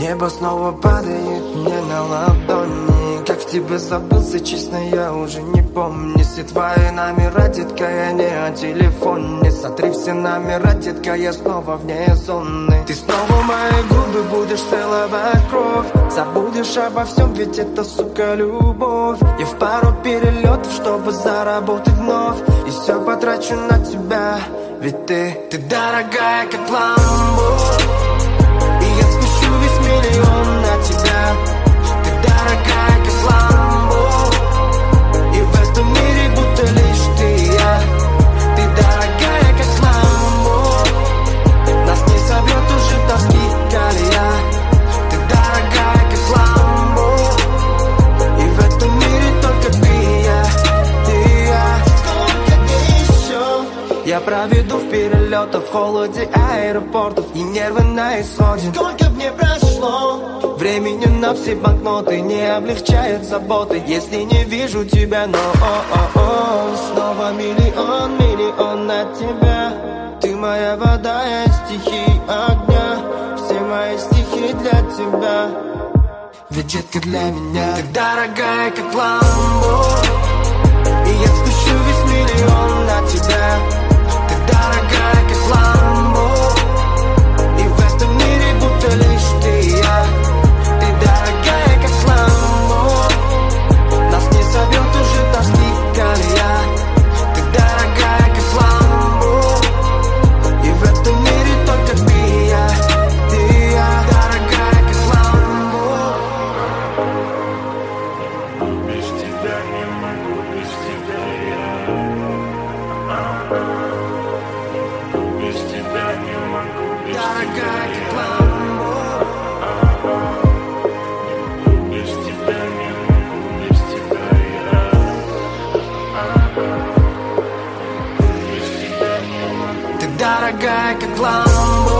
Небо снова падает мне на ладони. Как в тебе забылся, честно, я уже не помню. Все твои номера, детка, я не о телефоне. Сотри все номера, детка, я снова вне зоны. Ты снова мои губы будешь целовать кровь. Забудешь обо всем, ведь это, сука, любовь. Я в пару перелетов, чтобы заработать вновь. И все потрачу на тебя, ведь ты дорогая, как Ламбо. И я спущу весь миллион на тебя. Ты дорогая, как Ламбо. И в этом мире будто лишь ты и я. Ты дорогая, как Ламбо. Нас не собьет уже тоски колея. Ты дорогая, как Ламбо. И в этом мире только ты и я. Ты и я. Сколько дней еще я проведу в перелетах, в холоде аэропортов и нервы на исходе. Сколько б не прошло времени на все банкноты, не облегчает заботы, если не вижу тебя, но снова миллион, миллион на тебя. Ты моя вода, я стихи огня. Все мои стихи для тебя, ведь детка для меня. Ты дорогая, как Ламбо. И я спущу весь миллион на тебя. Ты дорогая, как Ламбо. И в этом мире будто лишь ты и я. Ты дорогая, как Ламбо. Нас не собьет уже тоски колея. Ты дорогая, как Ламбо. И в этом мире только ты и я. Ты и я. Дорогая, как Ламбо. Без тебя не могу, без тебя я. Без тебя не могу, без Дорогая, как Ламбо. без тебя не могу, без тебя я. Ты дорогая, как Ламбо.